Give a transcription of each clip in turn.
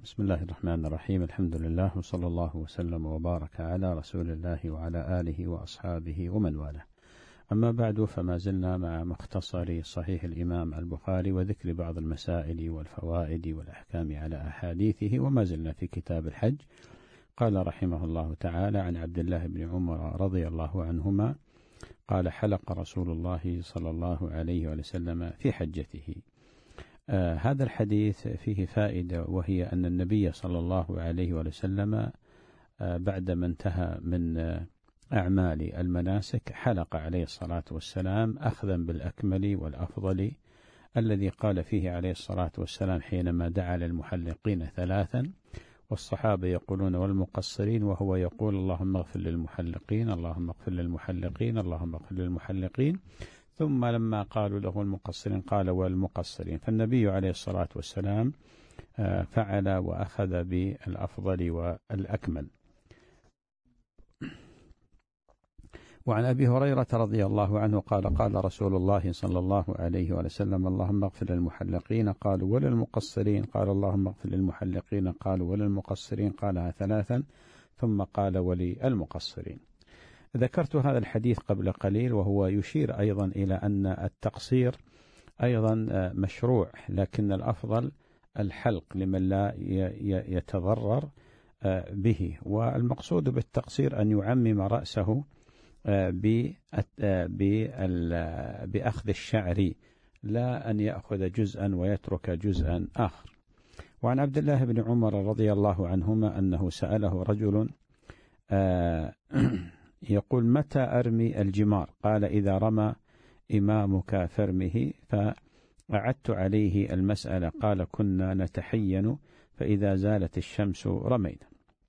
بسم الله الرحمن الرحيم. الحمد لله وصلى الله وسلم وبارك على رسول الله وعلى آله وأصحابه ومن والاه. أما بعد، فما زلنا مع مختصر صحيح الإمام البخاري وذكر بعض المسائل والفوائد والأحكام على أحاديثه، وما زلنا في كتاب الحج. قال رحمه الله تعالى: عن عبد الله بن عمر رضي الله عنهما قال: حلق رسول الله صلى الله عليه وسلم في حجته. هذا الحديث فيه فائدة، وهي أن النبي صلى الله عليه وسلم بعدما انتهى من أعمال المناسك حلق عليه الصلاة والسلام أخذا بالأكمل والأفضل، الذي قال فيه عليه الصلاة والسلام حينما دعا للمحلقين ثلاثا، والصحابة يقولون والمقصرين، وهو يقول: اللهم اغفر للمحلقين، اللهم اغفر للمحلقين، اللهم اغفر للمحلقين. ثم لما قالوا له المقصرين قال والمقصرين. فالنبي عليه الصلاة والسلام فعل وأخذ بالأفضل والأكمل. وعن أبي هريرة رضي الله عنه قال: قال رسول الله صلى الله عليه وسلم: اللهم اغفر للمحلقين، قالوا وللمقصرين، قال اللهم اغفر للمحلقين، قالوا وللمقصرين، قالها ثلاثا ثم قال وللمقصرين. ذكرت هذا الحديث قبل قليل، وهو يشير أيضا إلى أن التقصير أيضا مشروع، لكن الأفضل الحلق لمن لا يتضرر به. والمقصود بالتقصير أن يعمم رأسه بأخذ الشعر، لا أن يأخذ جزءا ويترك جزءا آخر. وعن عبد الله بن عمر رضي الله عنهما أنه سأله رجل يقول: متى أرمي الجمار؟ قال: إذا رمى إمامك فارمه. فأعدت عليه المسألة، قال: كنا نتحين فإذا زالت الشمس رمينا.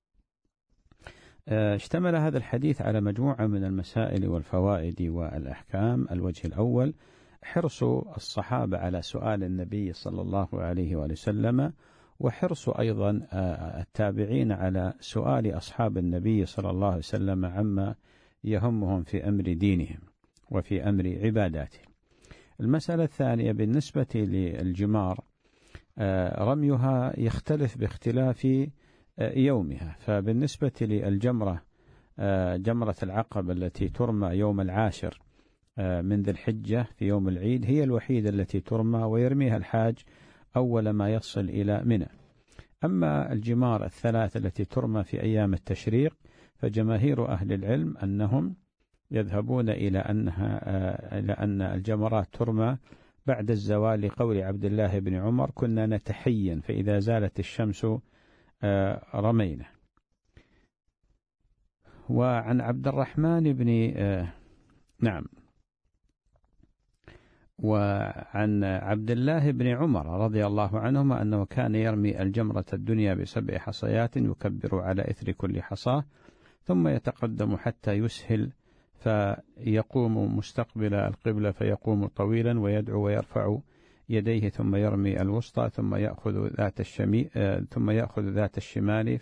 اشتمل هذا الحديث على مجموعة من المسائل والفوائد والأحكام. الوجه الأول: حرص الصحابة على سؤال النبي صلى الله عليه وسلم، وحرص أيضا التابعين على سؤال أصحاب النبي صلى الله عليه وسلم عما يهمهم في أمر دينهم وفي أمر عباداتهم. المسألة الثانية: بالنسبة للجمار رميها يختلف باختلاف يومها. فبالنسبة للجمرة، جمرة العقبة التي ترمى يوم العاشر من ذي الحجة في يوم العيد هي الوحيدة التي ترمى ويرميها الحاج أول ما يصل إلى منى. أما الجمار الثلاث التي ترمى في أيام التشريق، فجماهير أهل العلم أنهم يذهبون إلى أن الجمرات ترمى بعد الزوال، لقول عبد الله بن عمر: كنا نتحين فإذا زالت الشمس رمينا. وعن عبد الرحمن بن وعن عبد الله بن عمر رضي الله عنهما أنه كان يرمي الجمرة الدنيا ب7 حصيات يكبر على إثر كل حصاة، ثم يتقدم حتى يسهل فيقوم مستقبل القبلة فيقوم طويلا ويدعو ويرفع يديه، ثم يرمي الوسطى، ثم يأخذ ذات الشمال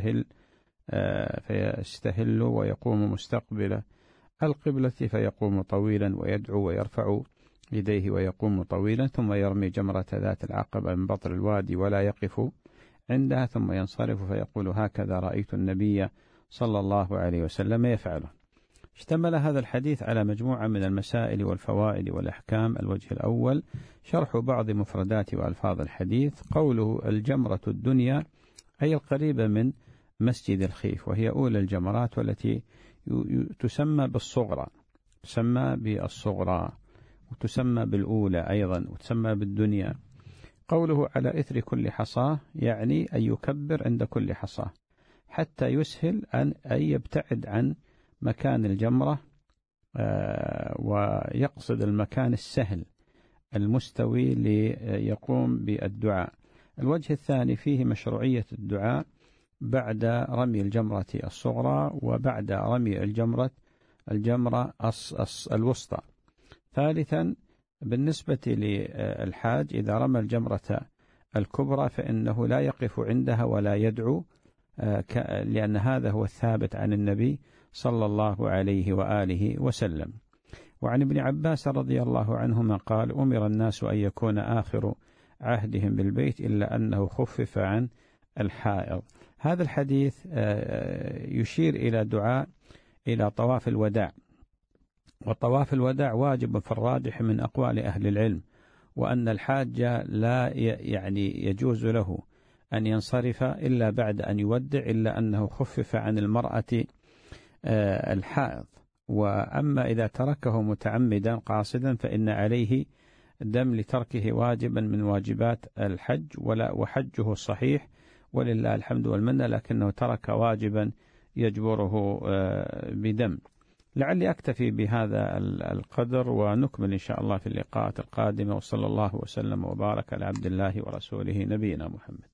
فيستهل ويقوم مستقبل القبلة فيقوم طويلا ويدعو ويرفع يديه ويقوم طويلا، ثم يرمي جمرة ذات العقبة من بطن الوادي ولا يقف عندها، ثم ينصرف فيقول: هكذا رأيت النبي صلى الله عليه وسلم يفعله. اشتمل هذا الحديث على مجموعة من المسائل والفوائد والأحكام. الوجه الأول: شرح بعض مفردات وألفاظ الحديث. قوله الجمرة الدنيا أي القريبة من مسجد الخيف، وهي أولى الجمرات والتي تسمى بالصغرى، تسمى بالصغرى وتسمى بالأولى أيضا وتسمى بالدنيا. قوله على إثر كل حصاة يعني أن يكبر عند كل حصاة حتى يسهل أن يبتعد عن مكان الجمرة، ويقصد المكان السهل المستوي ليقوم بالدعاء. الوجه الثاني: فيه مشروعية الدعاء بعد رمي الجمرة الصغرى وبعد رمي الجمرة الوسطى. ثالثا: بالنسبة للحاج إذا رمى الجمرة الكبرى فإنه لا يقف عندها ولا يدعو، لأن هذا هو الثابت عن النبي صلى الله عليه وآله وسلم. وعن ابن عباس رضي الله عنهما قال: أمر الناس أن يكون آخر عهدهم بالبيت إلا أنه خفف عن الحائض. هذا الحديث يشير إلى دعاء إلى طواف الوداع، وطواف الوداع واجب في الراجح من أقوال أهل العلم، وأن الحاج لا يعني يجوز له أن ينصرف إلا بعد أن يودع، إلا أنه خفف عن المرأة الحائض. وأما إذا تركه متعمدا قاصدا فإن عليه دم لتركه واجبا من واجبات الحج، وحجه صحيح ولله الحمد والمنة، لكنه ترك واجبا يجبره بدم. لعلي أكتفي بهذا القدر، ونكمل إن شاء الله في اللقاءات القادمة. وصلى الله وسلم وبارك على عبد الله ورسوله نبينا محمد.